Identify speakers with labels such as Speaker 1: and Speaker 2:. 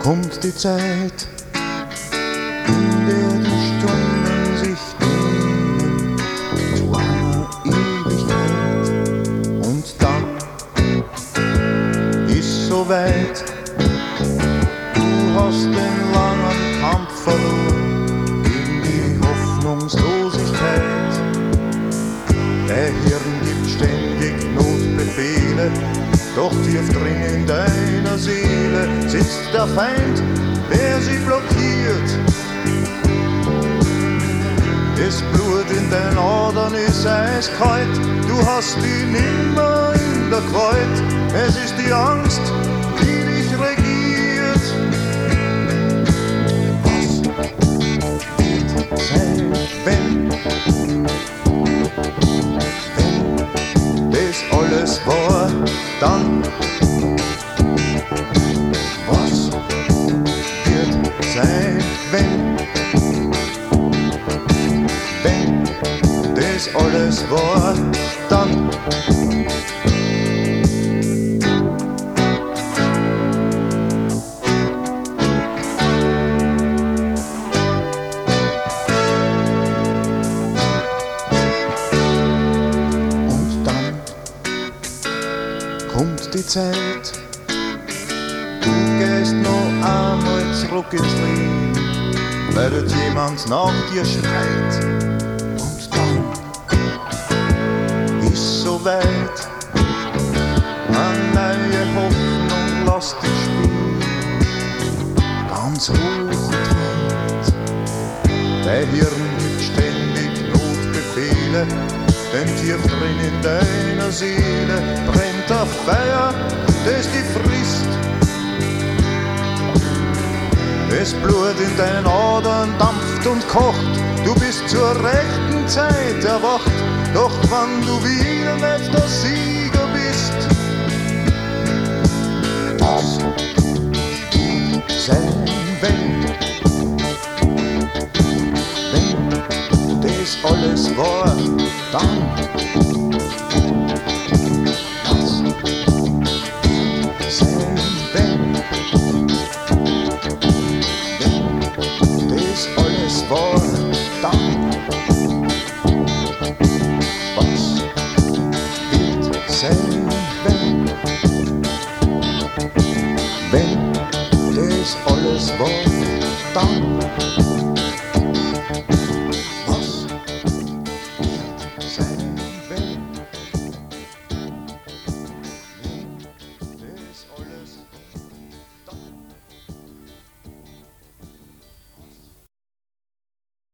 Speaker 1: kommt die Zeit, in der die Stunden sich dehnen zu einer Ewigkeit. Und dann ist soweit, du hast den langen Kampf verloren gegen die Hoffnungslosigkeit. Der Hirn gibt ständig Notbefehle, doch tief drin in deiner Seele sitzt der Feind, der sie blockiert. Das Blut in deinen Adern ist eiskalt, du hast ihn nimmer in der Gewalt. Es ist die Angst, die dich regiert. Was wird sein, wenn das alles war, dann? Was wird sein, wenn das alles war, dann? Kommt die Zeit, du gehst noch einmal zurück ins Leben, weil dort jemand nach dir schreit. Und dann ist soweit, eine neue Hoffnung lass dich spielen, ganz hoch und weit. Dein Hirn gibt ständig Notbefehle, denn tief drin in deiner Seele brennt ein Feuer, das dich frisst. Das Blut in deinen Adern dampft und kocht, du bist zur rechten Zeit erwacht. Doch wann du wieder nicht der Sieger bist, was wird sein, wenn das alles war, dann? Was wird sein, wenn das alles war, dann? Was wird sein, wenn das alles war, dann?